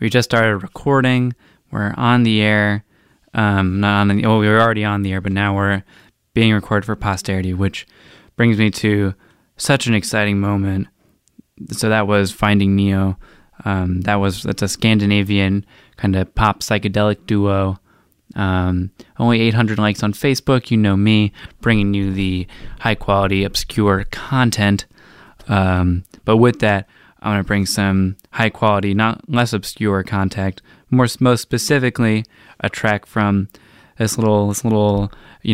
We just started recording. We're on the air. We were already on the air, but now we're being recorded for posterity, which brings me to such an exciting moment. So that was Finding Neo. That's a Scandinavian kind of pop psychedelic duo. Only 800 likes on Facebook. You know me, bringing you the high quality, obscure content. But with that, I'm going to bring some high quality, not less obscure content. Most specifically, a track from this little,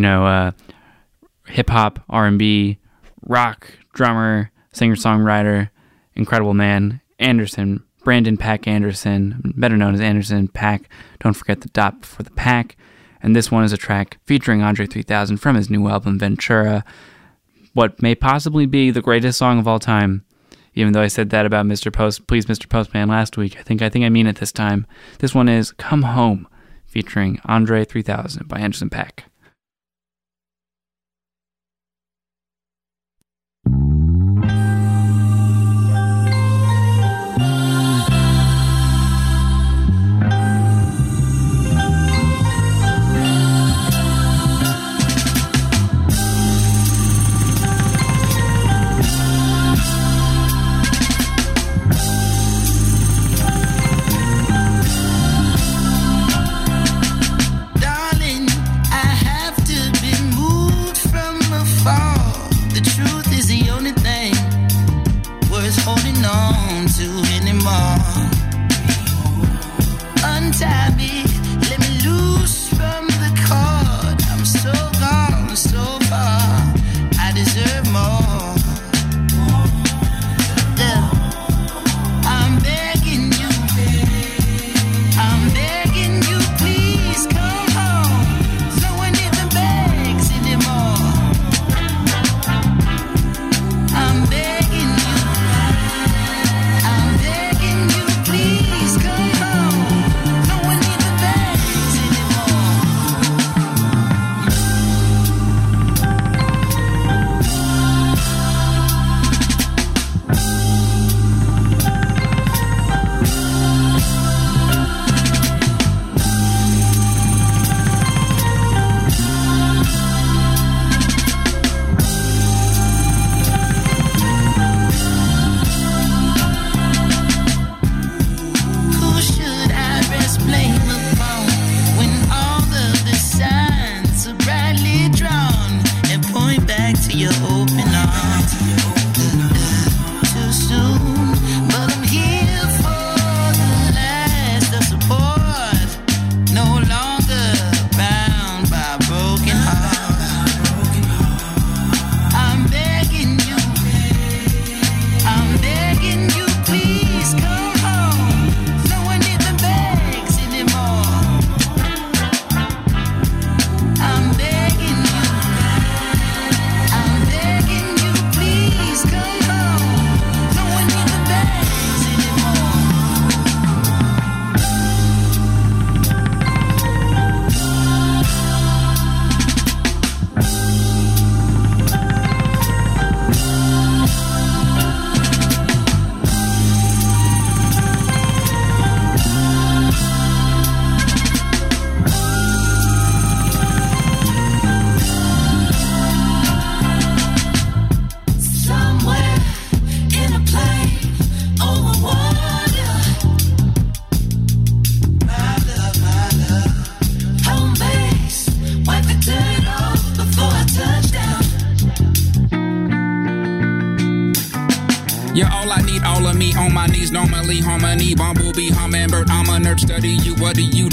hip hop, R&B, rock drummer, singer songwriter, incredible man, Brandon Pack Anderson, better known as Anderson .Paak. Don't forget the dot before the Pack. And this one is a track featuring Andre 3000 from his new album Ventura. What may possibly be the greatest song of all time. Even though I said that about Please Mr. Postman last week, I think I mean it this time. This one is Come Home, featuring Andre 3000 by Anderson .Paak. Normally harmony, bumblebee, hummingbird, I'm a nerd, study you, what do you,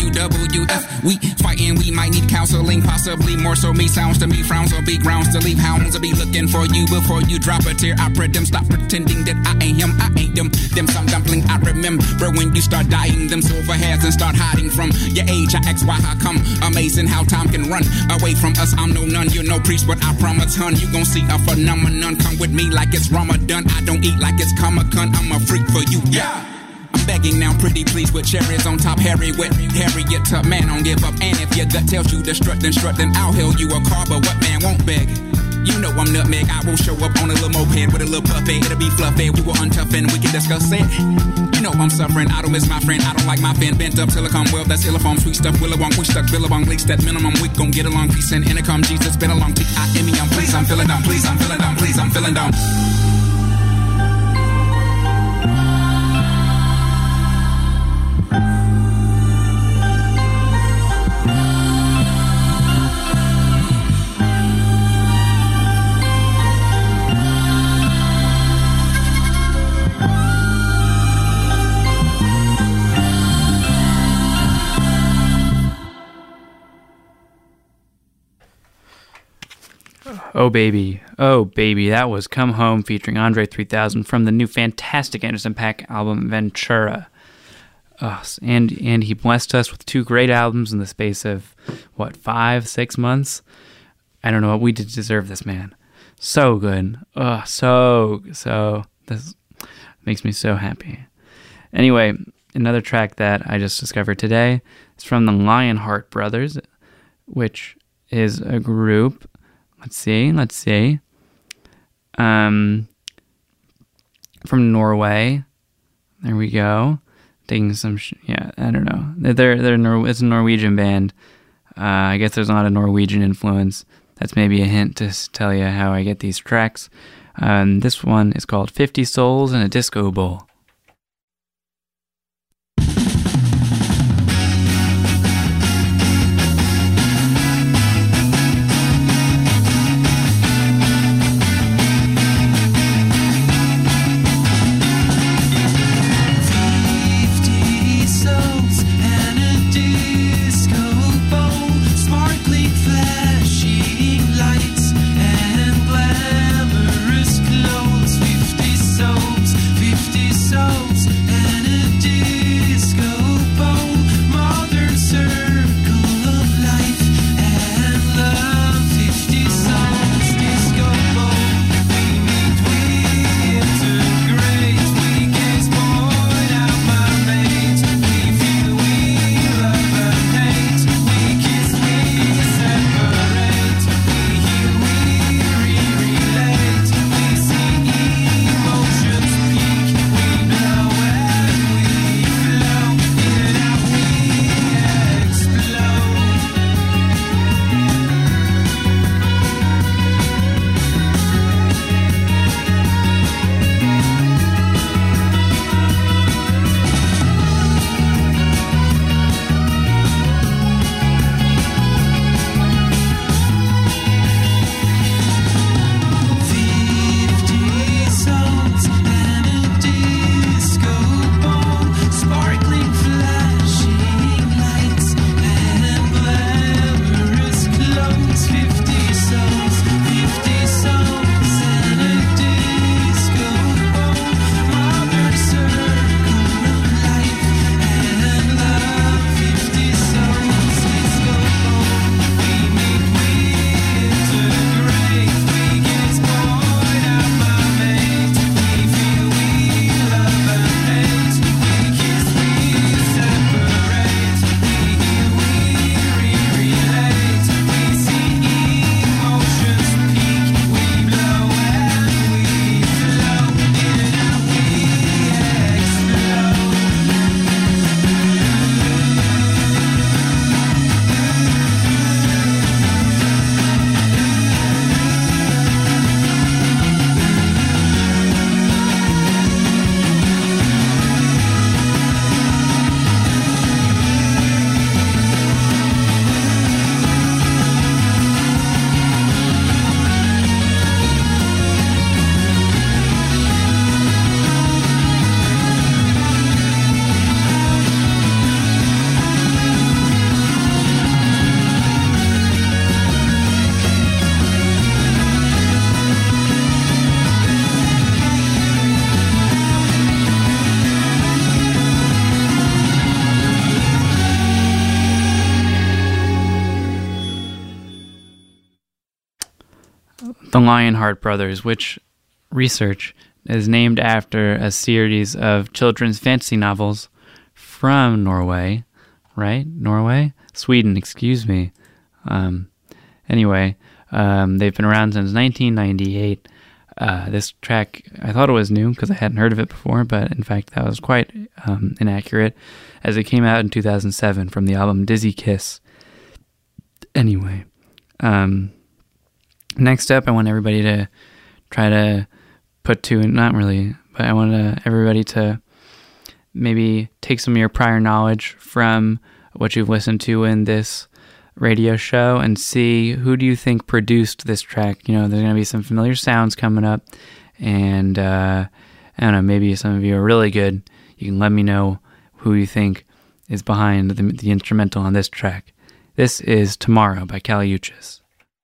WWF, we fighting, we might need counseling, possibly more so me, sounds to me, frowns on big grounds to leave hounds, to be looking for you before you drop a tear, I pray them, stop pretending that I ain't him, I ain't them some dumpling, I remember when you start dying, them silver hairs and start hiding from your age, I ask why, how come, amazing how time can run away from us, I'm no nun, you no priest, but I promise, hun, you gon' see a phenomenon, come with me like it's Ramadan, I don't eat like it's Comic-Con, I'm a freak for you, yeah. I'm begging now, pretty please, with cherries on top, Harry wet, Harriet tub, man, don't give up. And if your gut tells you to strut, then I'll hail you a car, but what man won't beg? You know I'm nutmeg, I will show up on a little moped with a little puppet. It'll be fluffy, we will untough and we can discuss it. You know I'm suffering, I don't miss my friend, I don't like my fin. Bent up silicone well, that's illiform, sweet stuff, willowong, we stuck, billabong, leaks, that minimum, we gon' get along, peace and intercom, Jesus, been a long peak, I am me, I'm please, I'm feeling dumb, please, I'm feeling dumb, please, I'm feeling dumb. Oh baby, that was Come Home featuring Andre 3000 from the new fantastic Anderson .Paak album Ventura. And he blessed us with 2 great albums in the space of, 5-6 months? I don't know, we did deserve this, man. So good. This makes me so happy. Anyway, another track that I just discovered today is from the Lionheart Brothers, which is a group. Let's see. From Norway. There we go. Taking some, I don't know. It's a Norwegian band. I guess there's not a Norwegian influence. That's maybe a hint to tell you how I get these tracks. This one is called 50 Souls in a Disco Bowl. The Lionheart Brothers, which research is named after a series of children's fantasy novels from Norway, right? Sweden, excuse me. Anyway, They've been around since 1998. This track, I thought it was new because I hadn't heard of it before, but in fact that was quite inaccurate, as it came out in 2007 from the album Dizzy Kiss. Anyway, next up I want everybody to try to put two, not really, but I want everybody to maybe take some of your prior knowledge from what you've listened to in this radio show and see who do you think produced this track. You know, there's going to be some familiar sounds coming up, and I don't know, maybe some of you are really good. You can let me know who you think is behind the instrumental on this track. This is Tomorrow by Kali Uchis.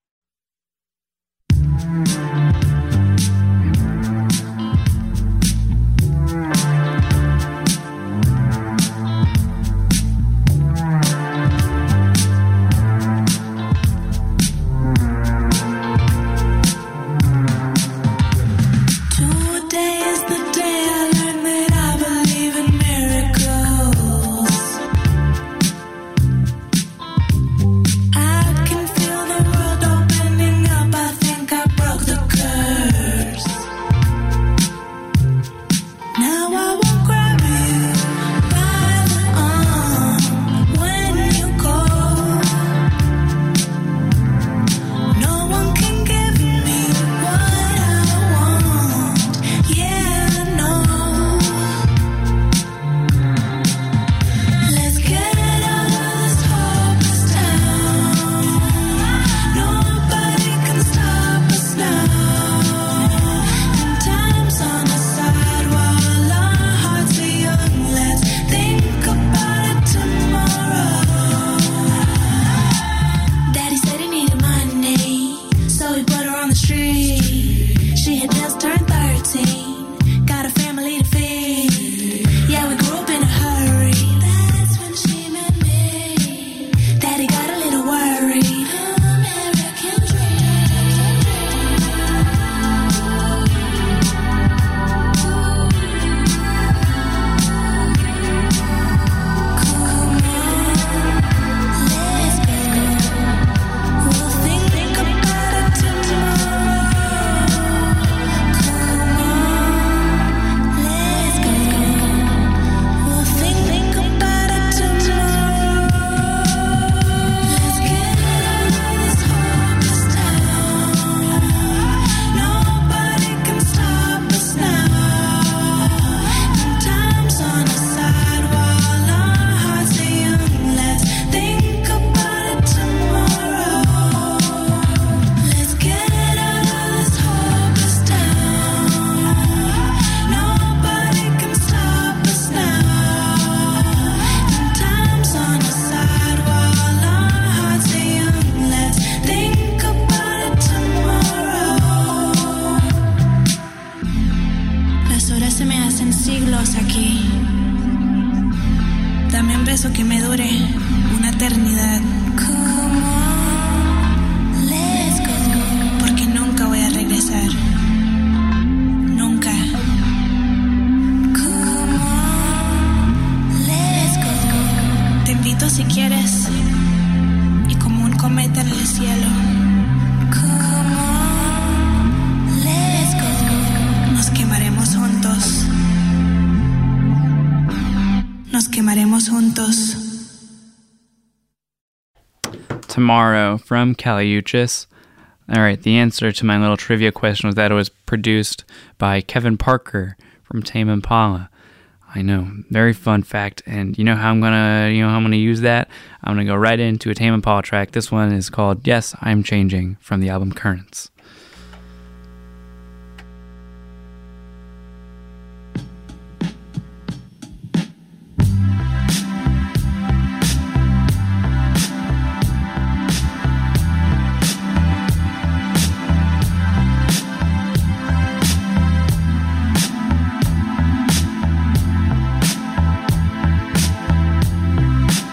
Tomorrow from Kali Uchis. All right, the answer to my little trivia question was that it was produced by Kevin Parker from Tame Impala. I know, very fun fact. And you know how I'm gonna use that? I'm gonna go right into a Tame Impala track. This one is called Yes, I'm Changing from the album Currents.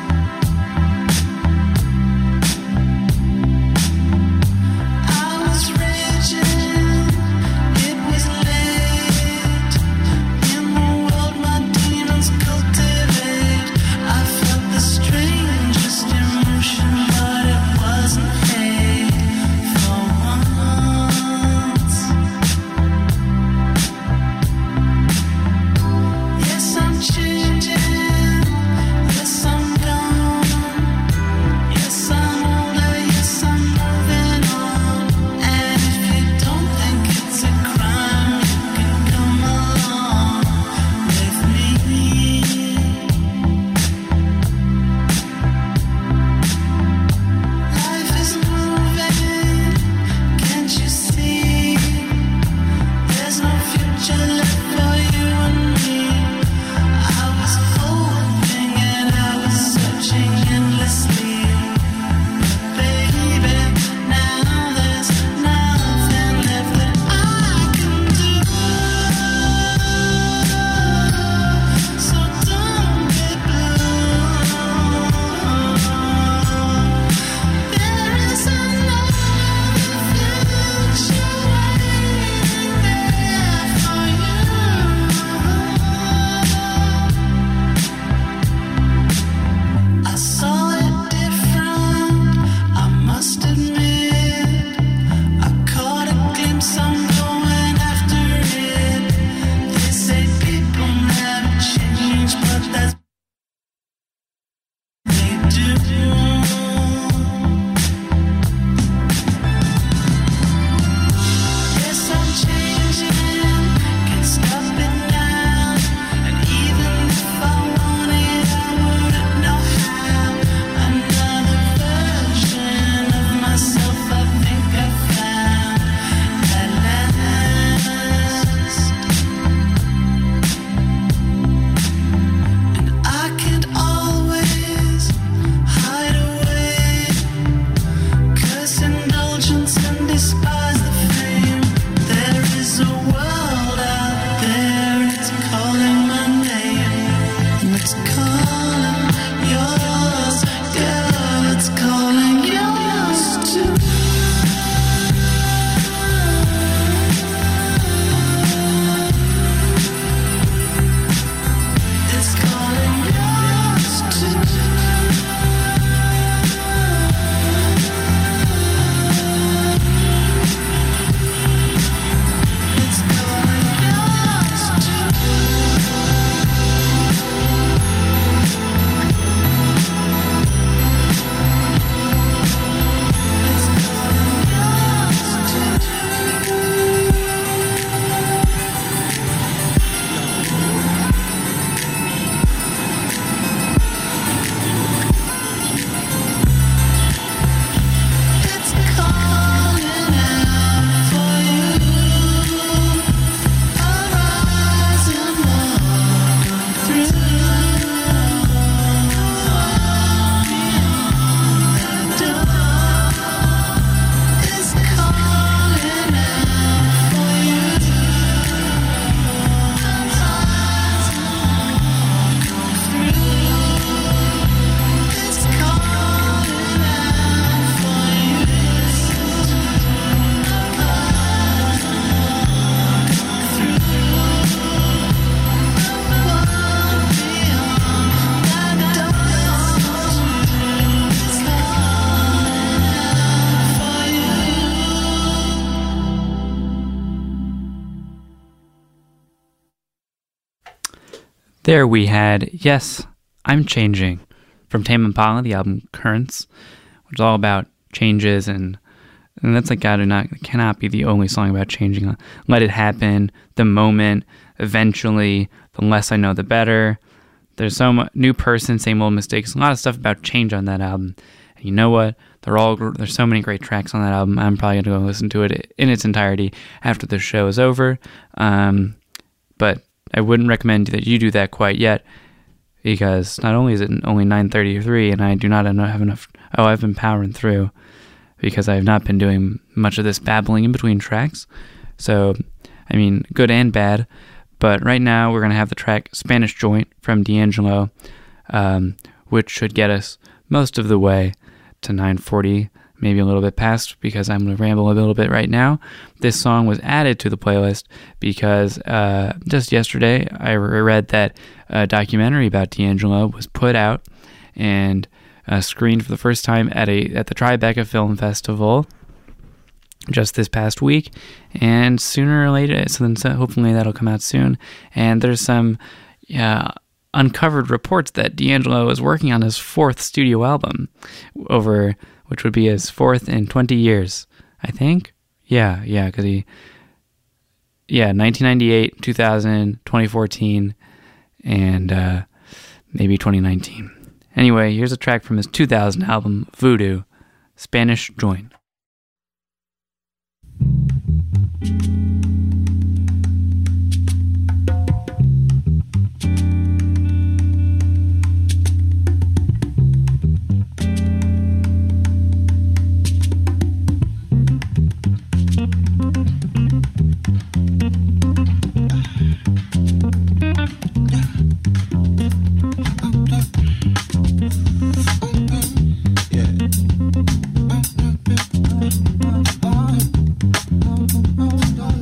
I was There we had Yes, I'm Changing from Tame Impala, the album Currents, which is all about changes, and that's like cannot be the only song about changing. Let it happen, the moment, eventually, the less I know the better. There's so much new person, same old mistakes, a lot of stuff about change on that album. And you know what? There's so many great tracks on that album. I'm probably going to go listen to it in its entirety after the show is over. But I wouldn't recommend that you do that quite yet, because not only is it only 9:33 and I do not have enough. Oh, I've been powering through because I have not been doing much of this babbling in between tracks. So, I mean, good and bad. But right now we're going to have the track Spanish Joint from D'Angelo, which should get us most of the way to 9:40, maybe a little bit past, because I'm going to ramble a little bit right now. This song was added to the playlist because just yesterday I read that a documentary about D'Angelo was put out and screened for the first time at the Tribeca Film Festival just this past week, and sooner or later, so hopefully that'll come out soon. And there's some uncovered reports that D'Angelo is working on his 4th studio album, which would be his 4th in 20 years, I think. Yeah, because 1998, 2000, 2014, and maybe 2019. Anyway, here's a track from his 2000 album, Voodoo, Spanish Joint. Yeah.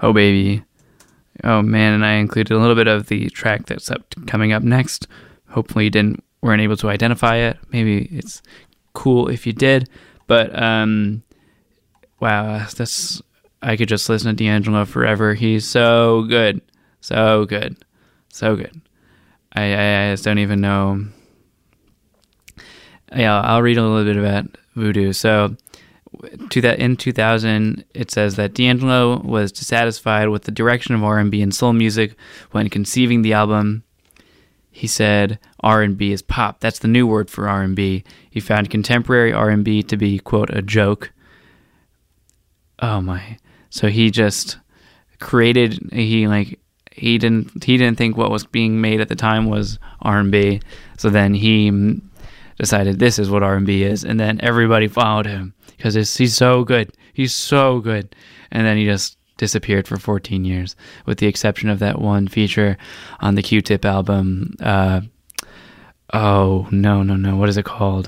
Oh Baby. Oh man, and I included a little bit of the track that's coming up next. Hopefully you weren't able to identify it. Maybe it's cool if you did. But wow, I could just listen to D'Angelo forever. He's so good. So good. So good. I just don't even know. Yeah, I'll read a little bit about Voodoo. So in 2000, it says that D'Angelo was dissatisfied with the direction of R&B and soul music when conceiving the album. He said R&B is pop. That's the new word for R&B. He found contemporary R&B to be, quote, a joke. Oh my. So he just created, he didn't think what was being made at the time was R&B. So then he decided this is what R&B is, and then everybody followed him because he's so good. He's so good. And then he just disappeared for 14 years, with the exception of that one feature on the Q-Tip album. Oh, no. What is it called?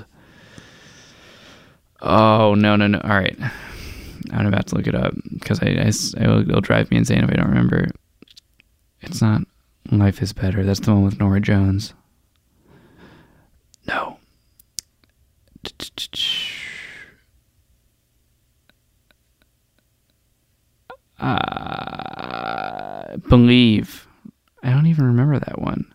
Oh, no. All right. I'm about to look it up because it'll drive me insane if I don't remember. It's not Life is Better. That's the one with Norah Jones. No. Believe. I don't even remember that one.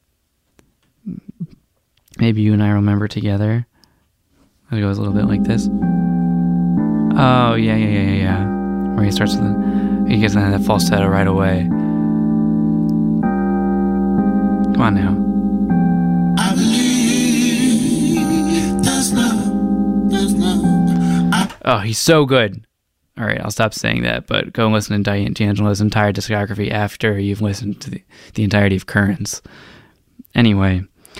Maybe you and I remember together. It goes a little bit like this. Oh, yeah. Where he gets that falsetto right away. Come on now. I believe there's love. Oh, he's so good. All right, I'll stop saying that, but go and listen to D'Angelo's entire discography after you've listened to the entirety of Currents. Anyway,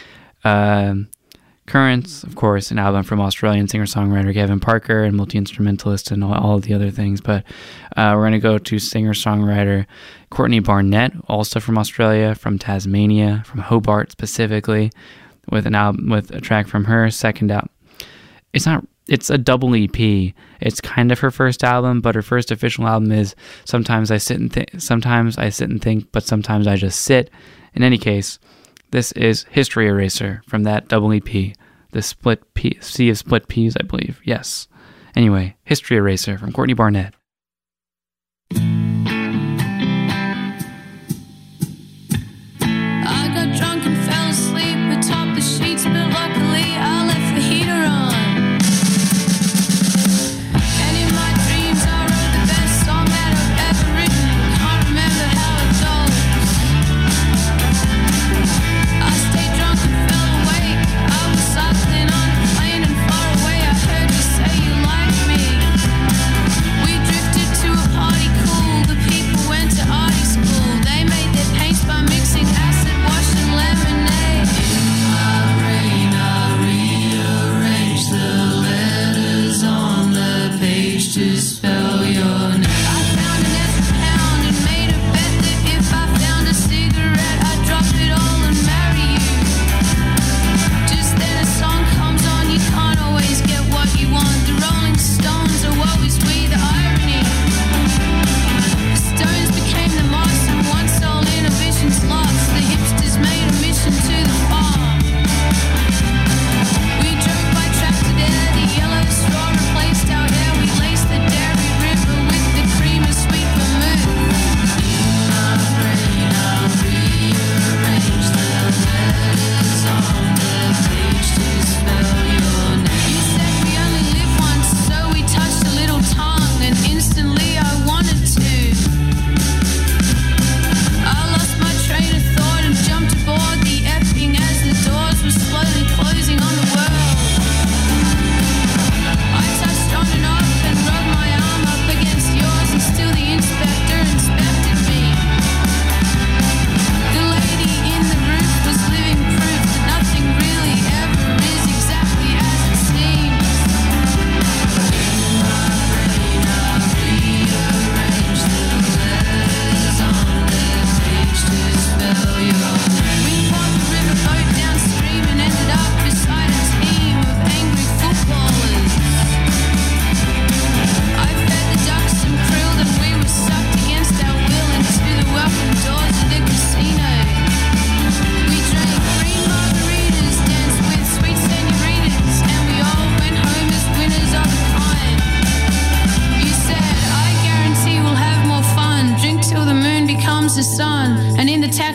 Currents, of course, an album from Australian singer-songwriter Gavin Parker and multi-instrumentalist and all of the other things, but we're going to go to singer-songwriter Courtney Barnett, also from Australia, from Tasmania, from Hobart specifically, with a track from her second album. It's a double EP. It's kind of her first album, but her first official album is Sometimes I Sit and Think, but sometimes I just sit. In any case, this is History Eraser from that double EP. The Sea of Split Peas, I believe. Yes. Anyway, History Eraser from Courtney Barnett. I got drunk and fell asleep atop the sheets, but luckily I left the heater on. And in my dreams I wrote the best song that I've ever written. Can't remember how it goes. I stayed drunk and fell awake. I was cycling on a plane and far away I heard you say you liked me. We drifted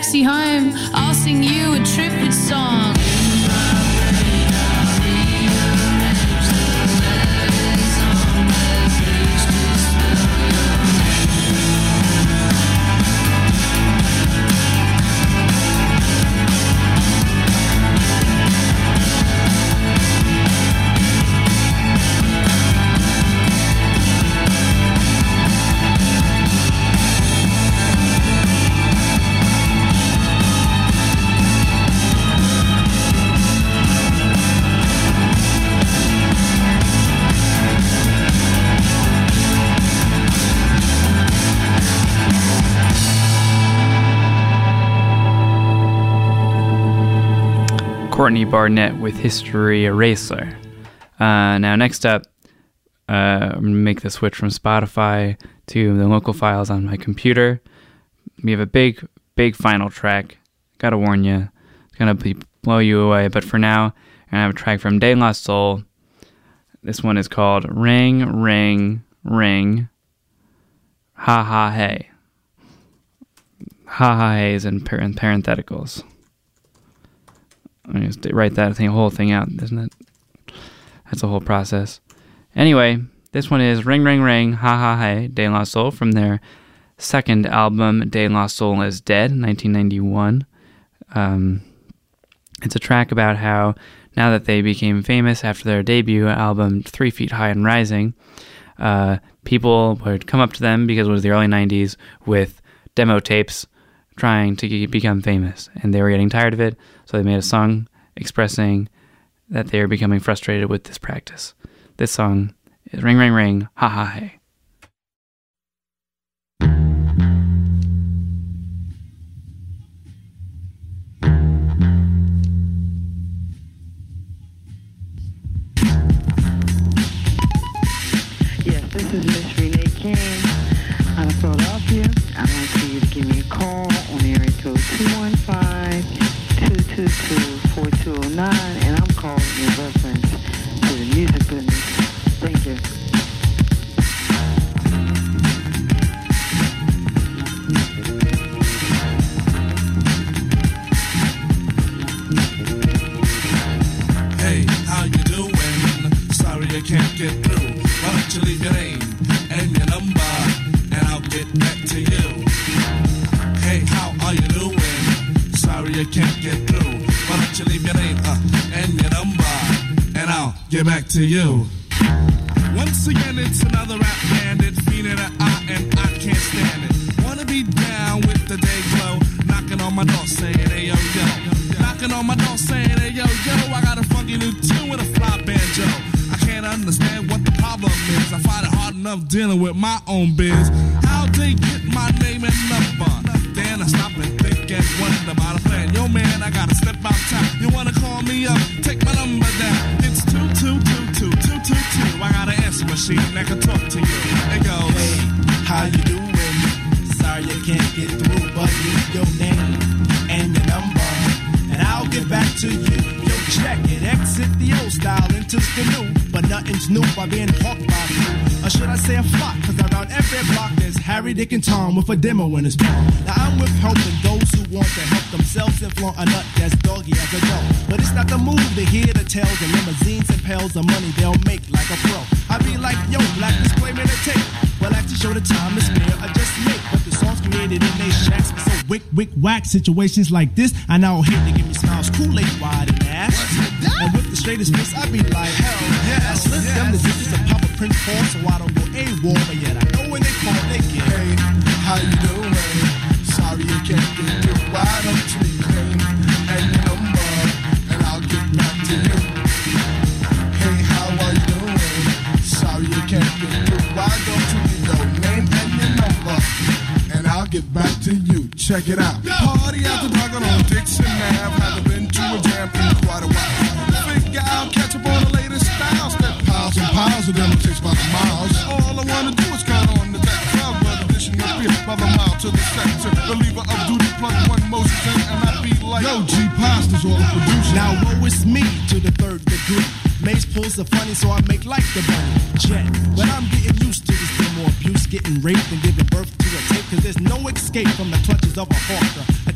taxi home, I'll sing you a triplet song. Courtney Barnett with History Eraser. Now, next up, I'm going to make the switch from Spotify to the local files on my computer. We have a big final track. Gotta warn you, it's going to blow you away. But for now, I have a track from De La Soul. This one is called Ring, Ring, Ring, Ha Ha Hey. Ha Ha Hey is in parentheticals. I'm going to write that whole thing out, isn't it? That's a whole process. Anyway, this one is Ring Ring Ring, Ha Ha Hey, De La Soul, from their second album, De La Soul is Dead, 1991. It's a track about how, now that they became famous after their debut album, 3 Feet High and Rising, people would come up to them, because it was the early 90s, with demo tapes trying to become famous, and they were getting tired of it, so they made a song expressing that they are becoming frustrated with this practice. This song is Ring Ring Ring, Ha Ha Hey. Yes, this is Miss Renee King out of Philadelphia. I'd like for you to give me a call on area code 215-222-4209, and I'm calling in reference to the music business. Thank you. Hey, how you doing? Sorry I can't get through. Why don't you leave your name and your number, and I'll get back to you. Hey, how are you doing? Sorry I can't get through. Why don't you leave your name and your number, and I'll get back to you. Once again, it's another rap bandit, feeding an eye, and I can't stand it. Wanna be down with the day glow, knocking on my door saying, hey yo yo. Knocking on my door saying, hey yo yo, I got a funky new tune with a fly banjo. I can't understand what the problem is. I find it hard enough dealing with my own biz. How'd they get my name and number? Then I stop and think and wonder about a plan. Yo man, I gotta step out time. You wanna call me up? Take my number down. It's 2222222. I got an answer machine that can talk to you. It goes, hey, how you doing? Sorry I can't get through, but leave your name and your number, and I'll get back to you. Yo, check it, exit the old style into the new, but nothing's new by being hawked by you. Or should I say a flock, cause around every block there's Harry, Dick, and Tom with a demo in his palm. Now I'm with helping those who want to help themselves and flaunt a nut that's doggy as a dog. But it's not the move to hear the tales of limousines and pails of money they'll make like a pro. I be like, yo, black display man, take. Well, I like to show the time to spare, I just make. But the songs created in they shacks be so wick, whack. Situations like this, I now hate to give me smiles, Kool-Aid wide and ass. And with the straightest face, I be like, hell yes. Slip them the digits of Papa Prince Paul, so I don't go AWOL, but yet I know when they call, they get. hey, how you doing? Sorry you can't get through. Why don't you leave your name and your number, and I'll get back to you. Hey, how are you doing? Sorry you can't get through. Why don't you leave your name and your number, and I'll get back to you. Check it out. Party after dark on Dixon Ave. Haven't been to a jam in quite a while. Figure I'll catch up on the latest styles. That piles and piles of them takes by the miles. All I wanna do is count on the deck. But addition of beer by the mile to the sector. Believer of duty plug one Moses in, and I be like, yo, G Pasta's all the producer. Now woe is me to the third degree. Mace pulls the funny, so I make like the bunny. Jet, but I'm getting used to this thing more abuse, getting raped and giving birth to a tape. Cause there's no escape from the clutches of a hawker.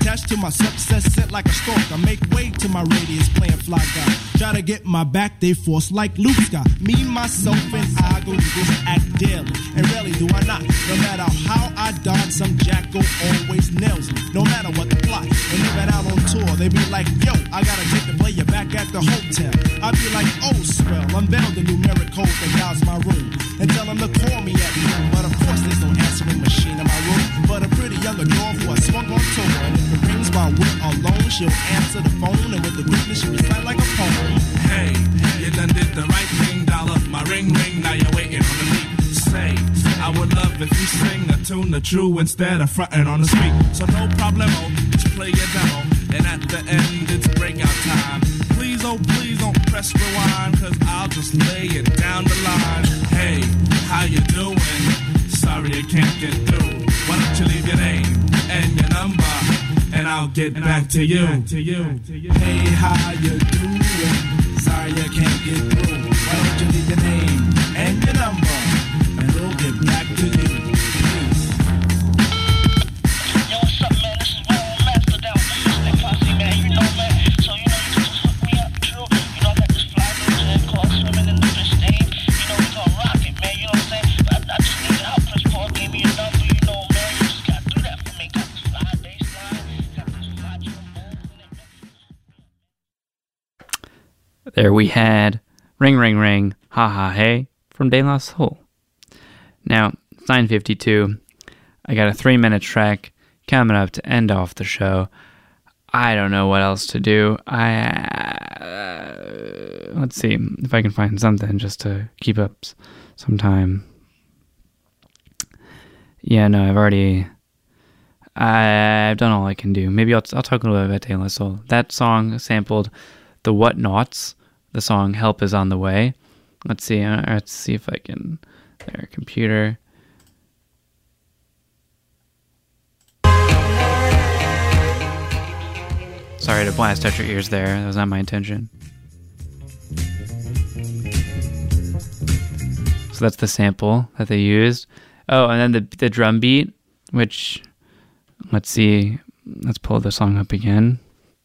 attached to my success, sent like a stalker. Make way to my radius, playing fly guy. Try to get my back, they force like Luke Scott. Me, myself, and I go to this act daily. And rarely do I not. No matter how I dodge, some jackal always nails me. No matter what the plot. When they get out on tour, they be like, yo, I gotta take the player back at the hotel. I be like, oh, swell, unveil the numeric code that dials my room. And tell them to call me at noon. But of course, there's no answering machine in my room. But a pretty young dwarf who I swung on tour. And if it rings while we're alone, she'll answer the phone. And with the quickness, she recite like a poem. Hey, you done did the right thing, dollar. My ring, now you're waiting on the beat. Say, I would love if you sing a tune the true instead of fronting on the street. So no problemo, just play your demo. And at the end, it's breakout time. Please, oh please don't press rewind, cause I'll just lay it down the line. Hey, how you doing? Sorry I can't get through. Why don't you leave your name and your number, and I'll get back to you. Hey, how you doing? Sorry I can't get through. Why don't you leave your name and your number, and we'll get back to you. Peace. Yo, what's up, man? This is Raul Master down with the Mystic Posse, man. You know, man. So, you know, you can just hook me up, true. You know, I got this fly dude and called Swimming in the Fish Name. You know, we gonna rock it, man. You know what I'm saying? I just need your help. Chris Paul gave me a number, you know, man. You just gotta do that for me. Got this fly bass line, got this fly drum bowl. There we had Ring Ring Ring, Ha Ha Hey from De La Soul. Now, it's 9:52. I got a 3-minute track coming up to end off the show. I don't know what else to do. Let's see if I can find something just to keep up some time. Yeah, no, I've done all I can do. Maybe I'll talk a little bit about De La Soul. That song sampled the Whatnots. The song Help Is On The Way. Let's see if I can... There, computer. Sorry to blast out your ears there. That was not my intention. So that's the sample that they used. Oh, and then the drum beat, which... Let's see. Let's pull the song up again.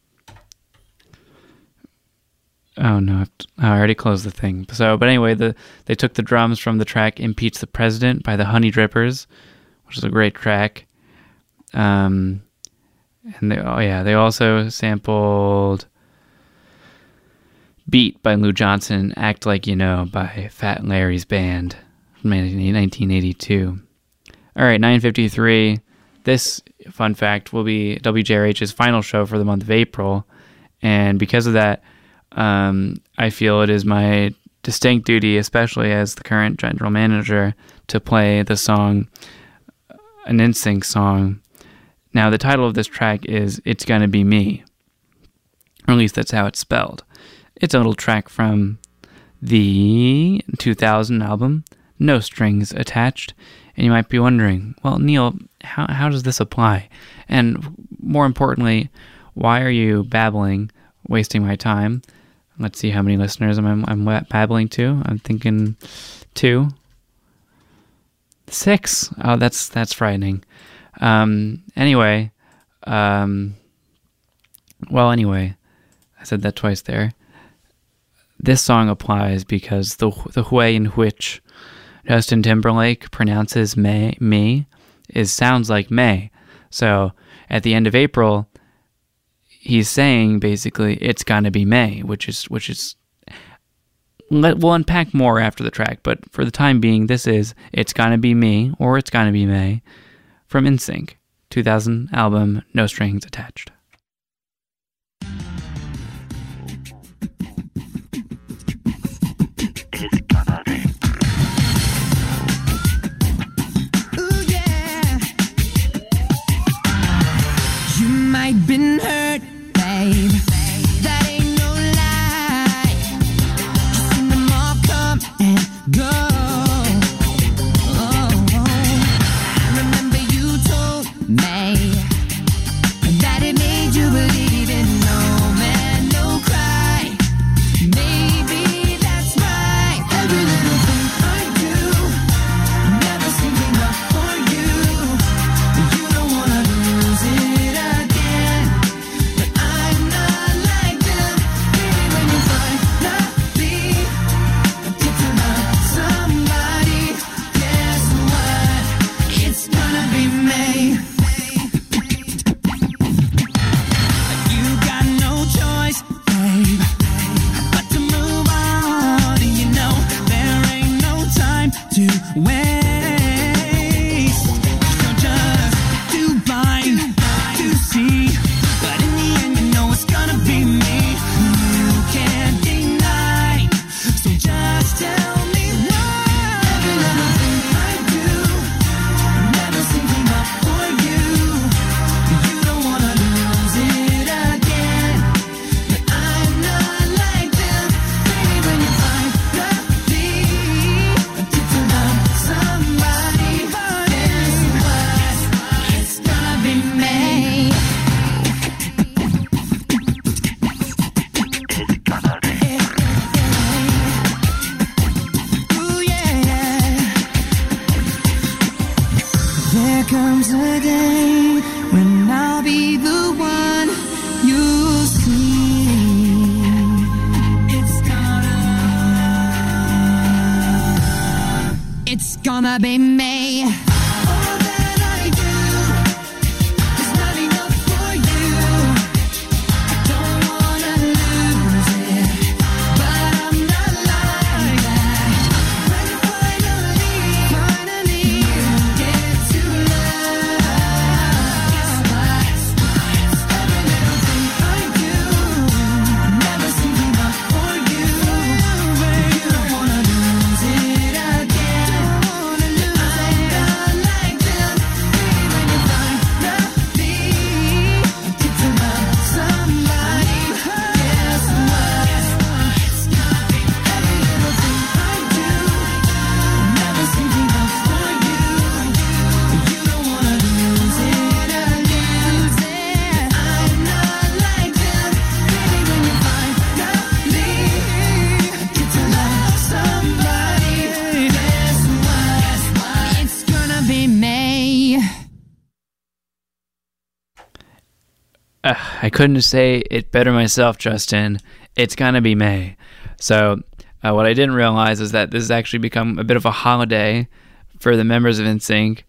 Oh no, I already closed the thing. So, but anyway, they took the drums from the track Impeach the President by the Honey Drippers, which is a great track. And they also sampled Beat by Lou Johnson, Act Like You Know by Fat Larry's Band from 1982. All right, 9:53. This, fun fact, will be WJRH's final show for the month of April. And because of that, I feel it is my distinct duty, especially as the current general manager, to play the song, an NSYNC song. Now, the title of this track is It's Gonna Be Me, or at least that's how it's spelled. It's a little track from the 2000 album, No Strings Attached, and you might be wondering, well, Neil, how does this apply? And more importantly, why are you babbling, wasting my time? Let's see how many listeners I'm babbling to. I'm thinking 2. 6. Oh, that's frightening. Anyway, I said that twice there. This song applies because the way in which Justin Timberlake pronounces me sounds like May. So at the end of April, he's saying basically it's gonna be May, which is we'll unpack more after the track, but for the time being, this is It's Gonna Be Me, or It's Gonna Be May, from NSYNC, 2000 album, No Strings Attached. Ooh, yeah. You might been hurt, babe. That ain't no lie. You seen them all come and go. I remember you told me that it made comes a day when I'll be the one you'll see. It's gonna be me. All that I do is not enough for you. I don't wanna lose it, but I'm not like that. When you finally get to love, guess what? Every little thing I do never seems enough for you. You don't wanna lose it again. I couldn't say it better myself, Justin. It's gonna be May. So what I didn't realize is that this has actually become a bit of a holiday for the members of NSYNC.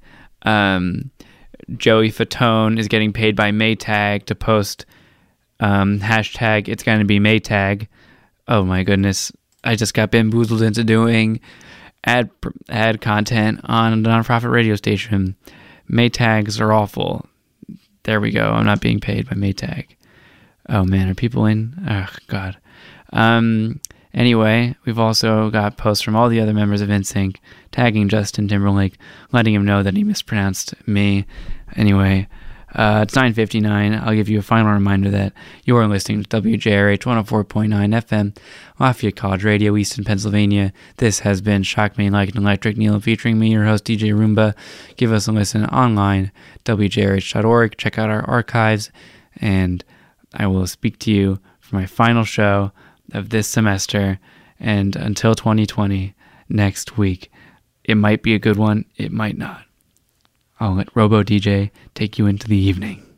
Joey Fatone is getting paid by Maytag to post hashtag It's Gonna Be Maytag. Oh my goodness. I just got bamboozled into doing ad content on a nonprofit radio station. Maytags are awful. There we go. I'm not being paid by Maytag. Oh man, are people in? Oh God. Anyway, we've also got posts from all the other members of NSYNC tagging Justin Timberlake, letting him know that he mispronounced me. Anyway, it's 9:59. I'll give you a final reminder that you are listening to WJRH 104.9 FM, Lafayette College Radio, Easton, Pennsylvania. This has been Shock Me Like an Electric Needle, featuring me, your host, DJ Roomba. Give us a listen online, WJRH.org. Check out our archives, and I will speak to you for my final show of this semester, and until 2020, next week. It might be a good one, it might not. I'll let Robo DJ take you into the evening.